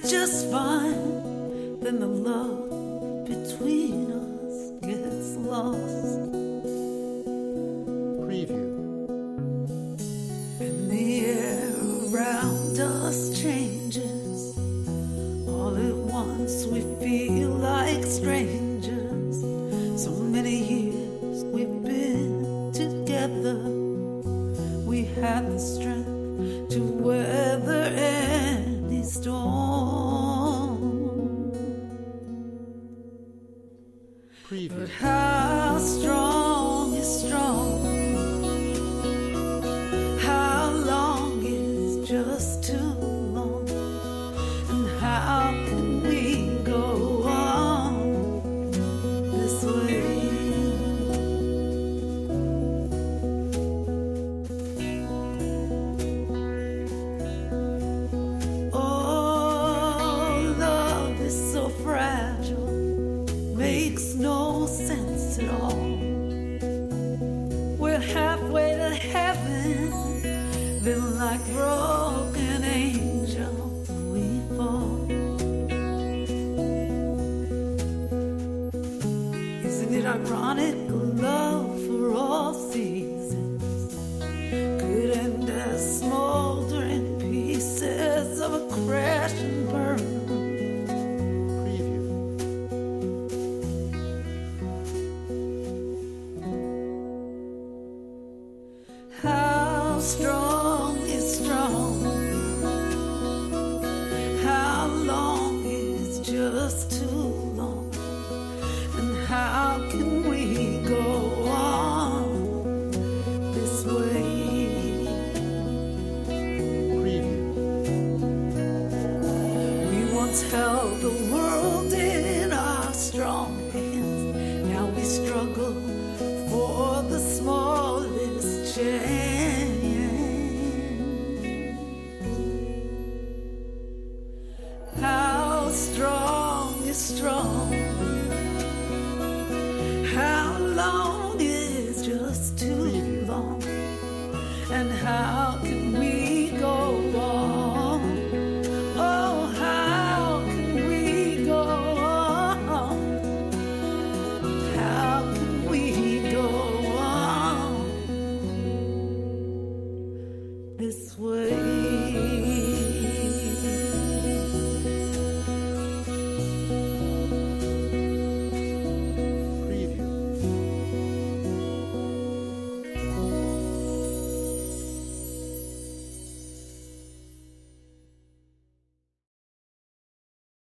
just fine. Then the love between us gets lost. Preview. And the air around us changes. All at once we feel like strangers. So many years we've been together. We had the strength to weather any storm. Preview. But how strong is strong? How long is just too long? And how can we go on this way? Oh, love is so fragile, makes no sense at all. We're halfway to heaven, then like broken angels we fall. Isn't it ironic? Love for all seasons could end as smoldering pieces of a crash and burn. Preview. How strong is strong? How long is just too long? And how can we go on this way? Preview. We once held the world in our strong hands. Now we struggle for the smallest chance. How strong is strong? How long is just too long? And how can we go on? Oh, how can we go on? How can we go on this way?